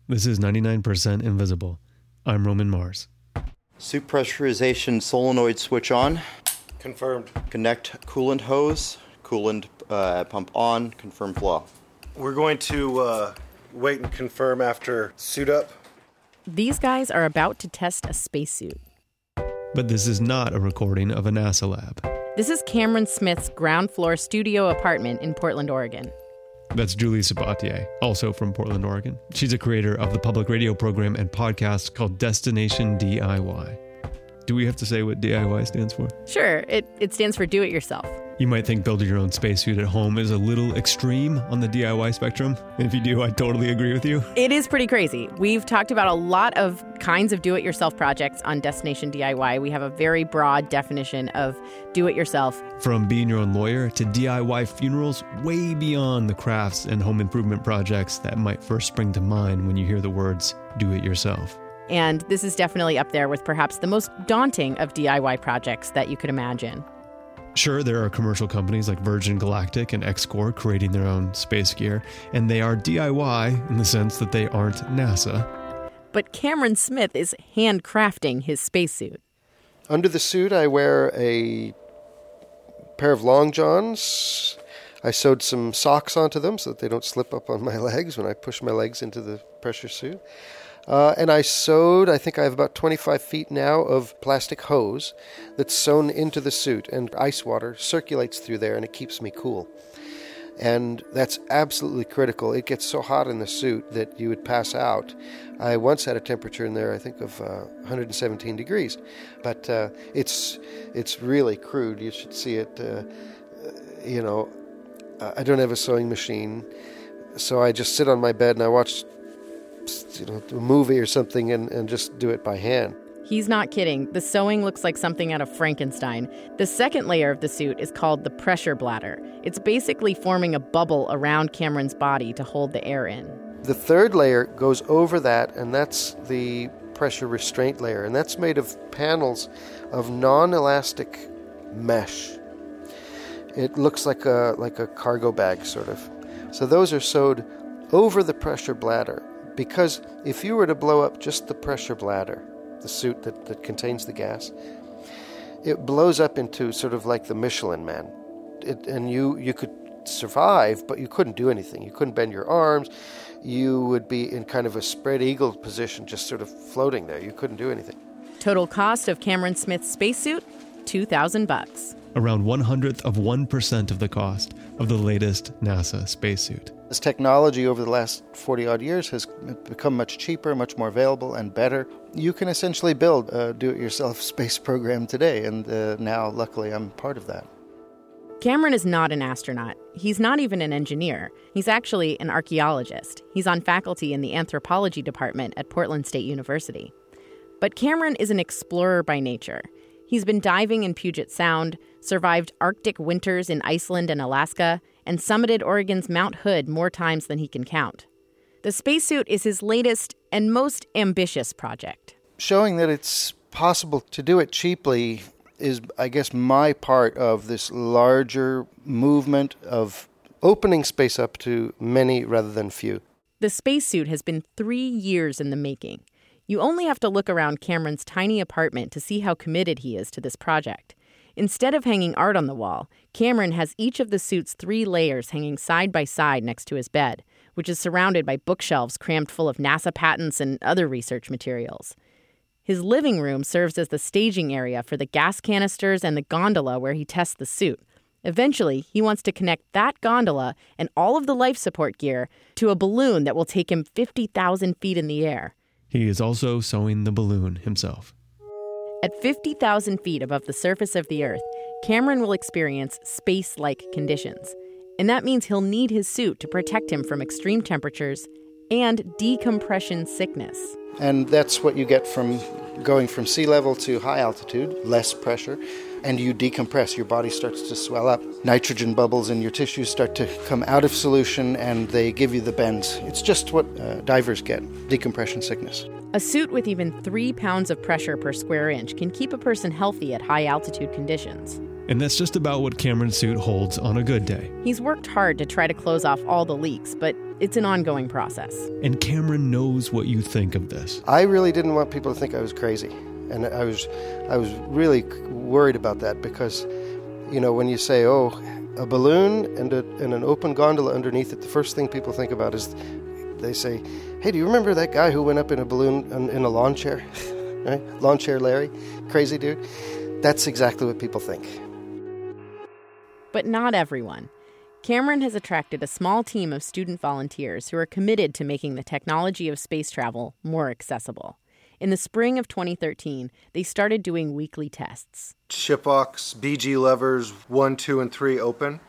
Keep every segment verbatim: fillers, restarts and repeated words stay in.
This is ninety-nine percent Invisible. I'm Roman Mars. Suit pressurization solenoid switch on. Confirmed. Connect coolant hose. Coolant uh, pump on. Confirm flow. We're going to uh, wait and confirm after suit up. These guys are about to test a spacesuit. But this is not a recording of a NASA lab. This is Cameron Smith's ground floor studio apartment in Portland, Oregon. That's Julie Sabatier, also from Portland, Oregon. She's a creator of the public radio program and podcast called Destination D I Y. Do we have to say what D I Y stands for? Sure, it, it stands for do it yourself. You might think building your own spacesuit at home is a little extreme on the D I Y spectrum. And if you do, I totally agree with you. It is pretty crazy. We've talked about a lot of kinds of do-it-yourself projects on Destination D I Y. We have a very broad definition of do-it-yourself. From being your own lawyer to D I Y funerals, way beyond the crafts and home improvement projects that might first spring to mind when you hear the words do-it-yourself. And this is definitely up there with perhaps the most daunting of D I Y projects that you could imagine. Sure, there are commercial companies like Virgin Galactic and X-Core creating their own space gear, and they are D I Y in the sense that they aren't NASA. But Cameron Smith is handcrafting his spacesuit. Under the suit, I wear a pair of long johns. I sewed some socks onto them so that they don't slip up on my legs when I push my legs into the pressure suit. Uh, and I sewed, I think I have about twenty-five feet now of plastic hose that's sewn into the suit, and ice water circulates through there and it keeps me cool. And that's absolutely critical. It gets so hot in the suit that you would pass out. I once had a temperature in there, I think, of uh, one hundred seventeen degrees. But uh, it's it's really crude. You should see it. Uh, you know, I don't have a sewing machine, so I just sit on my bed and I watch you know, a movie or something and, and just do it by hand. He's not kidding. The sewing looks like something out of Frankenstein. The second layer of the suit is called the pressure bladder. It's basically forming a bubble around Cameron's body to hold the air in. The third layer goes over that, and that's the pressure restraint layer, and that's made of panels of non-elastic mesh. It looks like a like a cargo bag, sort of. So those are sewed over the pressure bladder. Because if you were to blow up just the pressure bladder, the suit that, that contains the gas, it blows up into sort of like the Michelin Man. It, and you, you could survive, but you couldn't do anything. You couldn't bend your arms. You would be in kind of a spread eagle position, just sort of floating there. You couldn't do anything. Total cost of Cameron Smith's spacesuit, two thousand bucks. Around one hundredth of one percent of the cost of the latest NASA spacesuit. This technology over the last forty-odd years has become much cheaper, much more available, and better. You can essentially build a do-it-yourself space program today, and uh, now, luckily, I'm part of that. Cameron is not an astronaut. He's not even an engineer. He's actually an archaeologist. He's on faculty in the anthropology department at Portland State University. But Cameron is an explorer by nature. He's been diving in Puget Sound, survived Arctic winters in Iceland and Alaska, and summited Oregon's Mount Hood more times than he can count. The spacesuit is his latest and most ambitious project. Showing that it's possible to do it cheaply is, I guess, my part of this larger movement of opening space up to many rather than few. The spacesuit has been three years in the making. You only have to look around Cameron's tiny apartment to see how committed he is to this project. Instead of hanging art on the wall, Cameron has each of the suit's three layers hanging side by side next to his bed, which is surrounded by bookshelves crammed full of NASA patents and other research materials. His living room serves as the staging area for the gas canisters and the gondola where he tests the suit. Eventually, he wants to connect that gondola and all of the life support gear to a balloon that will take him fifty thousand feet in the air. He is also sewing the balloon himself. At fifty thousand feet above the surface of the Earth, Cameron will experience space-like conditions. And that means he'll need his suit to protect him from extreme temperatures and decompression sickness. And that's what you get from going from sea level to high altitude, less pressure, and you decompress. Your body starts to swell up. Nitrogen bubbles in your tissues start to come out of solution, and they give you the bends. It's just what uh, divers get, decompression sickness. A suit with even three pounds of pressure per square inch can keep a person healthy at high altitude conditions. And that's just about what Cameron's suit holds on a good day. He's worked hard to try to close off all the leaks, but It's an ongoing process. And Cameron knows what you think of this. I really didn't want people to think I was crazy. And I was I was really worried about that because, you know, when you say, oh, a balloon and, a, and an open gondola underneath it, the first thing people think about is they say, hey, do you remember that guy who went up in a balloon in, in a lawn chair? Right? Lawn chair Larry, crazy dude. That's exactly what people think. But not everyone. Cameron has attracted a small team of student volunteers who are committed to making the technology of space travel more accessible. In the spring of twenty thirteen, they started doing weekly tests. Shipbox, B G levers, one, two, and three open.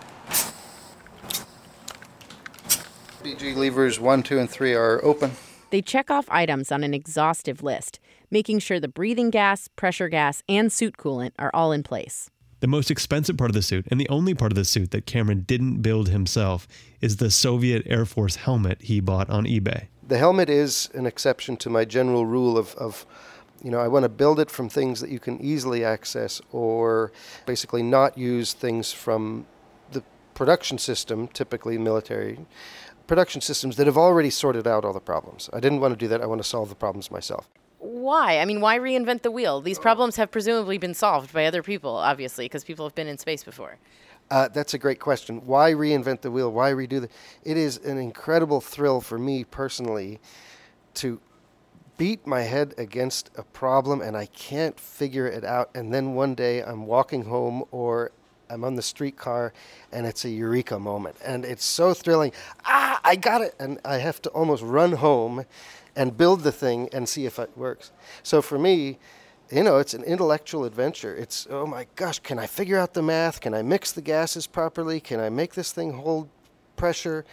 B G levers one, two, and three are open. They check off items on an exhaustive list, making sure the breathing gas, pressure gas, and suit coolant are all in place. The most expensive part of the suit, and the only part of the suit that Cameron didn't build himself, is the Soviet Air Force helmet he bought on eBay. The helmet is an exception to my general rule of, of you know, I want to build it from things that you can easily access or basically not use things from the production system, typically military production systems that have already sorted out all the problems. I didn't want to do that. I want to solve the problems myself. Why? I mean, why reinvent the wheel? These problems have presumably been solved by other people, obviously, because people have been in space before. Uh, that's a great question. Why reinvent the wheel? Why redo the... It is an incredible thrill for me personally to beat my head against a problem and I can't figure it out. And then one day I'm walking home or I'm on the streetcar and it's a eureka moment. And it's so thrilling. Ah, I got it! And I have to almost run home and build the thing and see if it works. So for me, you know, it's an intellectual adventure. It's, oh my gosh, can I figure out the math? Can I mix the gases properly? Can I make this thing hold pressure?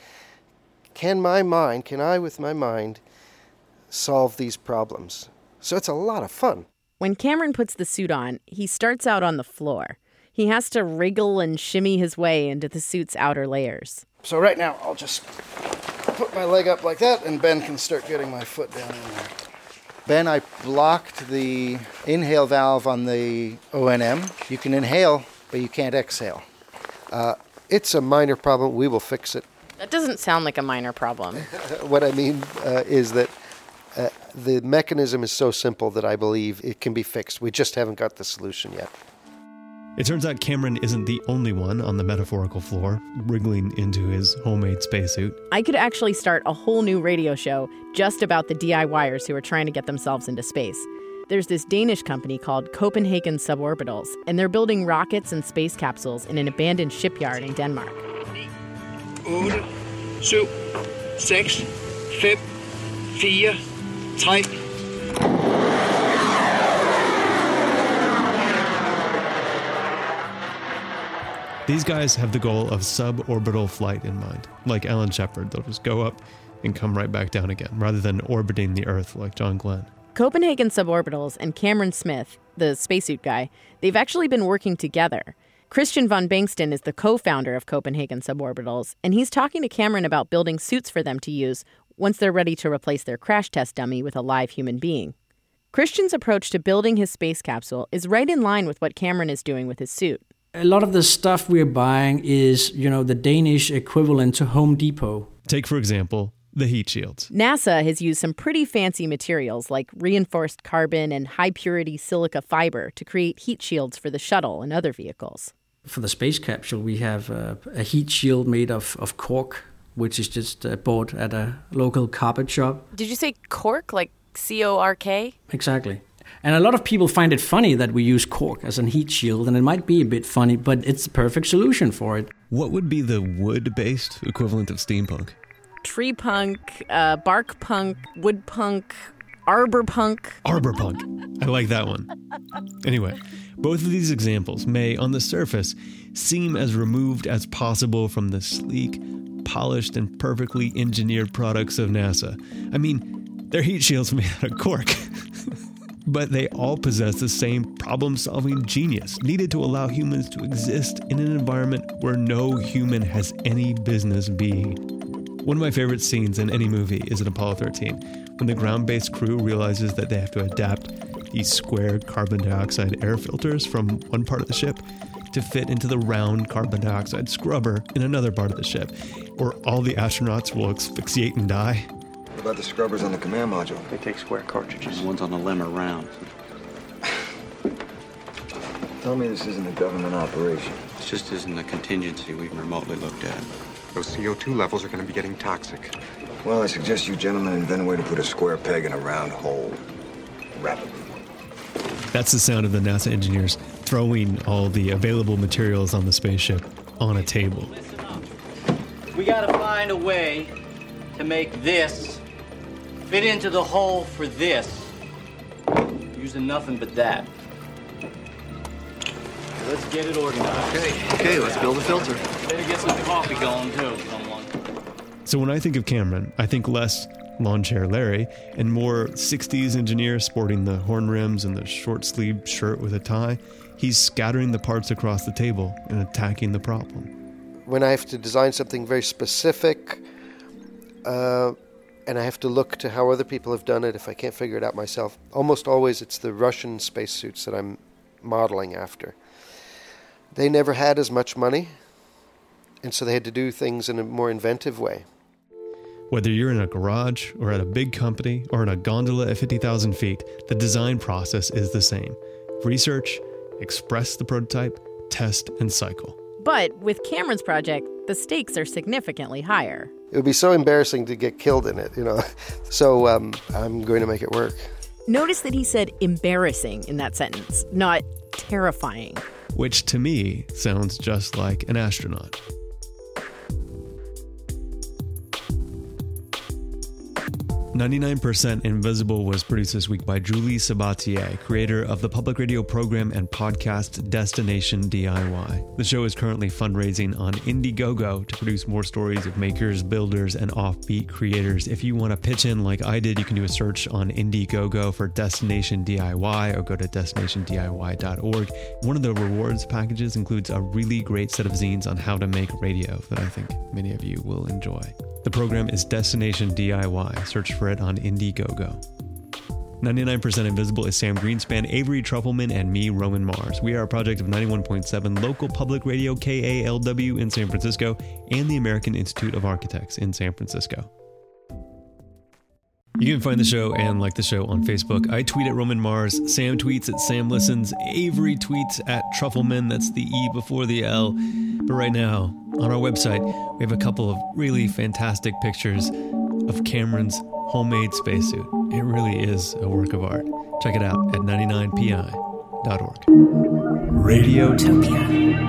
Can my mind, can I with my mind solve these problems? So it's a lot of fun. When Cameron puts the suit on, he starts out on the floor. He has to wriggle and shimmy his way into the suit's outer layers. So right now, I'll just put my leg up like that, and Ben can start getting my foot down in there. Ben, I blocked the inhale valve on the O N M. You can inhale, but you can't exhale. Uh, it's a minor problem. We will fix it. That doesn't sound like a minor problem. What I mean uh, is that uh, the mechanism is so simple that I believe it can be fixed. We just haven't got the solution yet. It turns out Cameron isn't the only one on the metaphorical floor, wriggling into his homemade spacesuit. I could actually start a whole new radio show just about the DIYers who are trying to get themselves into space. There's this Danish company called Copenhagen Suborbitals, and they're building rockets and space capsules in an abandoned shipyard in Denmark. eight, syv, seks, fem, fire, tre. These guys have the goal of suborbital flight in mind. Like Alan Shepard, they'll just go up and come right back down again, rather than orbiting the Earth like John Glenn. Copenhagen Suborbitals and Cameron Smith, the spacesuit guy, they've actually been working together. Christian von Bankston is the co-founder of Copenhagen Suborbitals, and he's talking to Cameron about building suits for them to use once they're ready to replace their crash test dummy with a live human being. Christian's approach to building his space capsule is right in line with what Cameron is doing with his suit. A lot of the stuff we're buying is, you know, the Danish equivalent to Home Depot. Take, for example, the heat shields. NASA has used some pretty fancy materials like reinforced carbon and high-purity silica fiber to create heat shields for the shuttle and other vehicles. For the space capsule, we have a, a heat shield made of, of cork, which is just uh, bought at a local carpet shop. Did you say cork, like C O R K? Exactly. And a lot of people find it funny that we use cork as a heat shield, and it might be a bit funny, but it's the perfect solution for it. What would be the wood-based equivalent of steampunk? Tree punk, uh, bark punk, wood punk, arbor punk. Arbor punk. I like that one. Anyway, both of these examples may, on the surface, seem as removed as possible from the sleek, polished, and perfectly engineered products of NASA. I mean, they're heat shields made out of cork. But they all possess the same problem-solving genius needed to allow humans to exist in an environment where no human has any business being. One of my favorite scenes in any movie is in Apollo thirteen, when the ground-based crew realizes that they have to adapt these square carbon dioxide air filters from one part of the ship to fit into the round carbon dioxide scrubber in another part of the ship. or all the astronauts will asphyxiate and die? What about the scrubbers on the command module? They take square cartridges. The ones on the limb are round. Tell me this isn't a government operation. It just isn't a contingency we've remotely looked at. Those C O two levels are going to be getting toxic. Well, I suggest you gentlemen invent a way to put a square peg in a round hole. Rapidly. That's the sound of the NASA engineers throwing all the available materials on the spaceship on a table. We gotta find a way to make this fit into the hole for this. Using nothing but that. Let's get it organized. Okay, okay, let's build a filter. Better get some coffee going too, someone. So when I think of Cameron, I think less lawn chair Larry and more sixties engineer sporting the horn rims and the short-sleeved shirt with a tie. He's scattering the parts across the table and attacking the problem. When I have to design something very specific, uh, and I have to look to how other people have done it, if I can't figure it out myself, almost always it's the Russian spacesuits that I'm modeling after. They never had as much money, and so they had to do things in a more inventive way. Whether you're in a garage or at a big company or in a gondola at fifty thousand feet, the design process is the same. Research, express the prototype, test, and cycle. But with Cameron's project, the stakes are significantly higher. It would be so embarrassing to get killed in it, you know. So um, I'm going to make it work. Notice that he said embarrassing in that sentence, not terrifying. Which to me sounds just like an astronaut. ninety-nine percent Invisible was produced this week by Julie Sabatier, creator of the public radio program and podcast Destination D I Y. The show is currently fundraising on Indiegogo to produce more stories of makers, builders, and offbeat creators. If you want to pitch in like I did, you can do a search on Indiegogo for Destination D I Y or go to destination D I Y dot org. One of the rewards packages includes a really great set of zines on how to make radio that I think many of you will enjoy. The program is Destination D I Y. Search for it on Indiegogo. ninety-nine percent Invisible is Sam Greenspan, Avery Trufelman, and me, Roman Mars. We are a project of ninety-one point seven local public radio K A L W in San Francisco and the American Institute of Architects in San Francisco. You can find the show and like the show on Facebook. I tweet at Roman Mars, Sam tweets at Sam Listens, Avery tweets at Trufelman, that's the E before the L. But right now, on our website, we have a couple of really fantastic pictures of Cameron's homemade spacesuit. It really is a work of art. Check it out at ninety-nine P I dot org. Radiotopia.